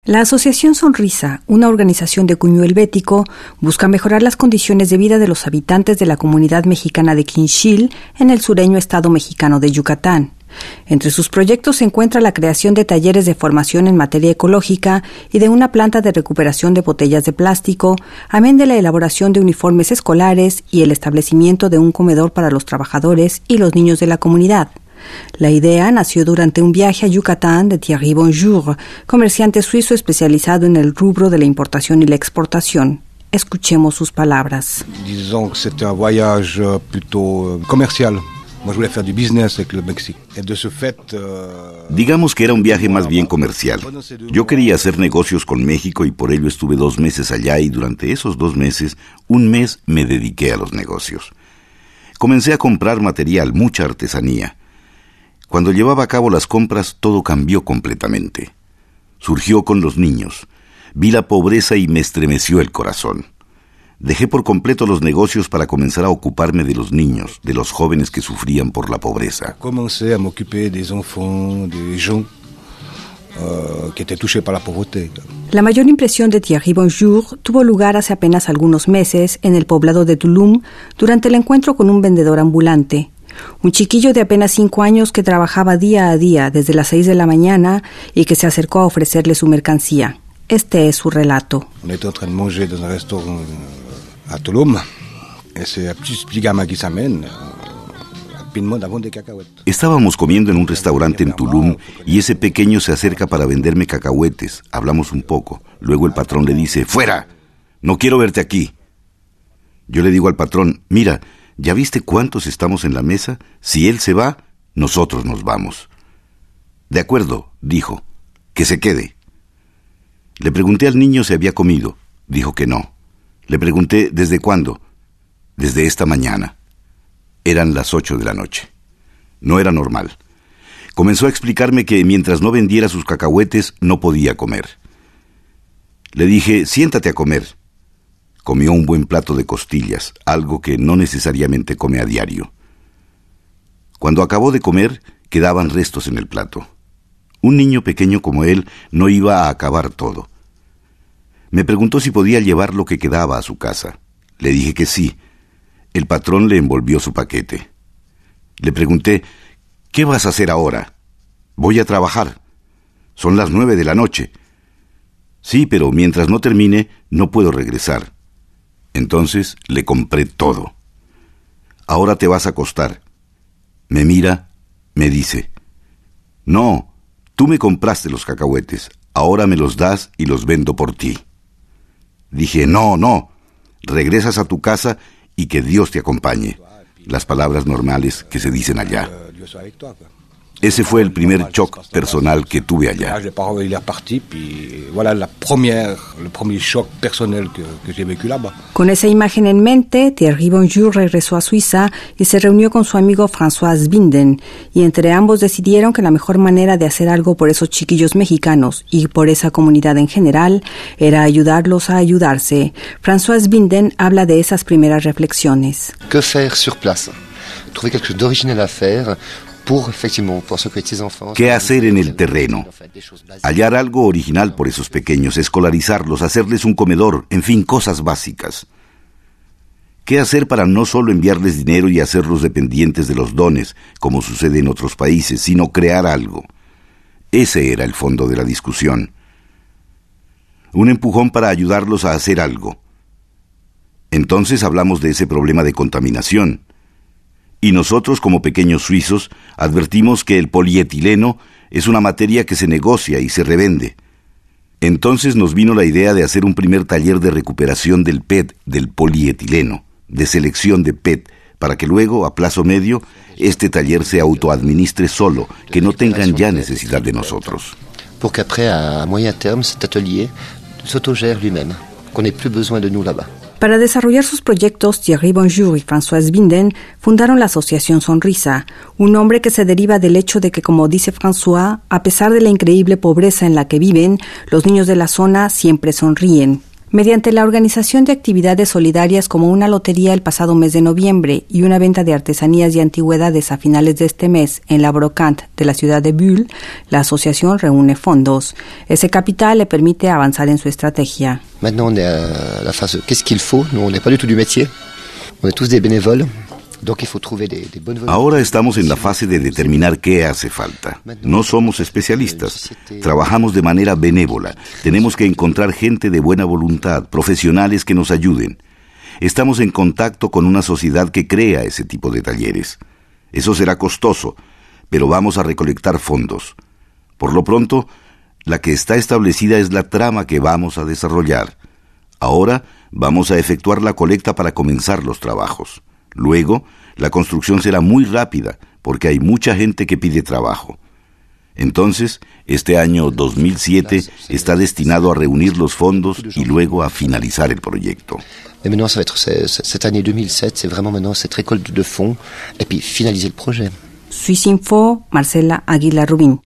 La Asociación Sonrisa, una organización de cuño helvético, busca mejorar las condiciones de vida de los habitantes de la comunidad mexicana de Quinchil, en el sureño estado mexicano de Yucatán. Entre sus proyectos se encuentra la creación de talleres de formación en materia ecológica y de una planta de recuperación de botellas de plástico, amén de la elaboración de uniformes escolares y el establecimiento de un comedor para los trabajadores y los niños de la comunidad. La idea nació durante un viaje a Yucatán de Thierry Bonjour, comerciante suizo especializado en el rubro de la importación y la exportación. Escuchemos sus palabras. Disons que c'était un voyage plutôt comercial. Moi, je voulais faire du business avec le Mexique. Et de ce fait, Digamos que era un viaje más bien comercial. Yo quería hacer negocios con México y por ello estuve 2 meses allá y durante esos 2 meses, 1 mes me dediqué a los negocios. Comencé a comprar material, mucha artesanía. Cuando llevaba a cabo las compras, todo cambió completamente. Surgió con los niños. Vi la pobreza y me estremeció el corazón. Dejé por completo los negocios para comenzar a ocuparme de los niños, de los jóvenes que sufrían por la pobreza. Comencé a m'occuper des enfants, des gens qui étaient touchés par la pauvreté. La mayor impresión de Thierry Bonjour tuvo lugar hace apenas algunos meses en el poblado de Tulum durante el encuentro con un vendedor ambulante. Un chiquillo de apenas 5 años que trabajaba día a día desde las 6 de la mañana y que se acercó a ofrecerle su mercancía. Este es su relato. On était en train de manger dans un restaurant à Tulum. Et c'est un petit gamin qui s'amène. Rapidement d'avant des cacahuètes. Estábamos comiendo en un restaurante en Tulum y ese pequeño se acerca para venderme cacahuetes. Hablamos un poco. Luego el patrón le dice, ¡fuera! No quiero verte aquí. Yo le digo al patrón, mira, ¿ya viste cuántos estamos en la mesa? Si él se va, nosotros nos vamos. De acuerdo, dijo, que se quede. Le pregunté al niño si había comido. Dijo que no. Le pregunté, ¿desde cuándo? Desde esta mañana. Eran las 8 de la noche. No era normal. Comenzó a explicarme que mientras no vendiera sus cacahuetes, no podía comer. Le dije, siéntate a comer. Comió un buen plato de costillas, algo que no necesariamente come a diario. Cuando acabó de comer, quedaban restos en el plato. Un niño pequeño como él no iba a acabar todo. Me preguntó si podía llevar lo que quedaba a su casa. Le dije que sí. El patrón le envolvió su paquete. Le pregunté, ¿qué vas a hacer ahora? Voy a trabajar. Son las 9 de la noche. Sí, pero mientras no termine, no puedo regresar. Entonces le compré todo. Ahora te vas a acostar. Me mira, me dice, no, tú me compraste los cacahuetes, ahora me los das y los vendo por ti. Dije, no, regresas a tu casa y que Dios te acompañe. Las palabras normales que se dicen allá. Ese fue el primer shock personal que tuve allá. Con esa imagen en mente, Thierry Bonjour regresó a Suiza y se reunió con su amigo François Binden, y entre ambos decidieron que la mejor manera de hacer algo por esos chiquillos mexicanos y por esa comunidad en general era ayudarlos a ayudarse. François Binden habla de esas primeras reflexiones. ¿Qué hacer sur place? Trouver quelque chose d'original à faire. ¿Qué hacer en el terreno? Hallar algo original por esos pequeños, escolarizarlos, hacerles un comedor, en fin, cosas básicas. ¿Qué hacer para no solo enviarles dinero y hacerlos dependientes de los dones, como sucede en otros países, sino crear algo? Ese era el fondo de la discusión. Un empujón para ayudarlos a hacer algo. Entonces hablamos de ese problema de contaminación. Y nosotros, como pequeños suizos, advertimos que el polietileno es una materia que se negocia y se revende. Entonces nos vino la idea de hacer un primer taller de recuperación del PET, del polietileno, de selección de PET, para que luego, a plazo medio, este taller se autoadministre solo, que no tengan ya necesidad de nosotros. Pour qu'après, à moyen terme, cet atelier s'autogère lui-même, qu'on n'ait plus besoin de nous là-bas. Para desarrollar sus proyectos, Thierry Bonjour y François Binden fundaron la Asociación Sonrisa, un nombre que se deriva del hecho de que, como dice François, a pesar de la increíble pobreza en la que viven, los niños de la zona siempre sonríen. Mediante la organización de actividades solidarias como una lotería el pasado mes de noviembre y una venta de artesanías y antigüedades a finales de este mes en la Brocante de la ciudad de Bulle, la asociación reúne fondos. Ese capital le permite avanzar en su estrategia. Maintenant on est à la phase qu'est-ce qu'il faut? Nous on n'est pas du tout du métier. On est tous des bénévoles. Ahora estamos en la fase de determinar qué hace falta. No somos especialistas. Trabajamos de manera benévola. Tenemos que encontrar gente de buena voluntad, profesionales que nos ayuden. Estamos en contacto con una sociedad que crea ese tipo de talleres. Eso será costoso, pero vamos a recolectar fondos. Por lo pronto, la que está establecida es la trama que vamos a desarrollar. Ahora vamos a efectuar la colecta para comenzar los trabajos. Luego, la construcción será muy rápida porque hay mucha gente que pide trabajo. Entonces, este año 2007 está destinado a reunir los fondos y luego a finalizar el proyecto. Mais maintenant, ça va être cette année 2007, c'est vraiment maintenant cette récolte de fonds et puis finaliser le projet. Suisse Info, Marcela Aguilar Rubín.